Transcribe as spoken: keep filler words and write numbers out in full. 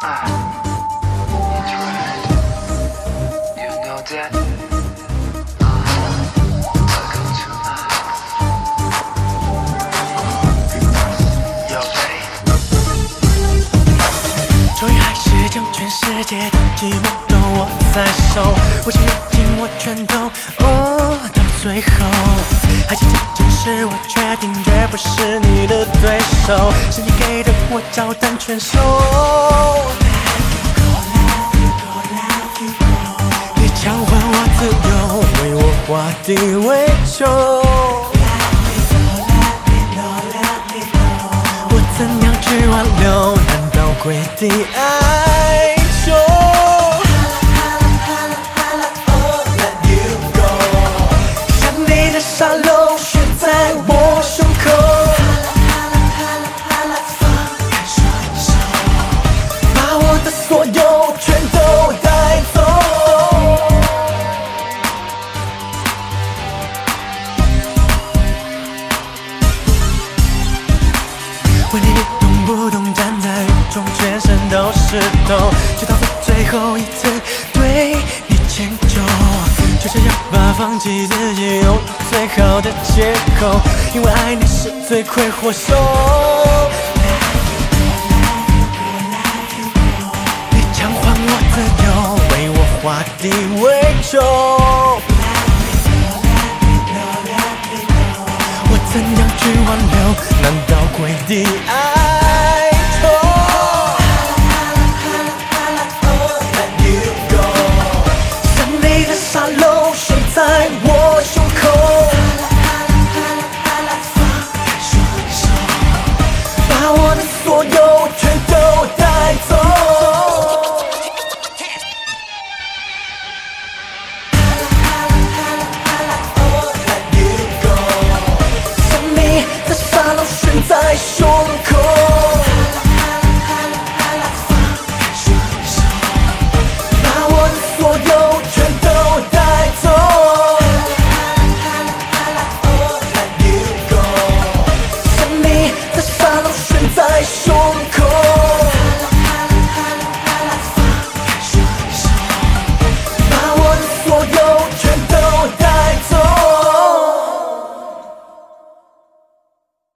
终于还是将全世界的寂寞都握在手，我想用尽我全都，哦，到最后，还记得这时我确定绝不是你的对手，是你给的我照单全收。你交换我自由，为我画地为球，我怎样去挽留？难道跪地哀求？像你的沙漏悬在我胸口，放开双手，把我的所有全都带走。问你懂不懂站在雨中，全身都湿透，直到最后一次对你迁就，就这样把放弃自己用最好的借口，因为爱你是罪魁祸首。你偿还我自由，为我画地为球，我怎样去挽留？难道跪地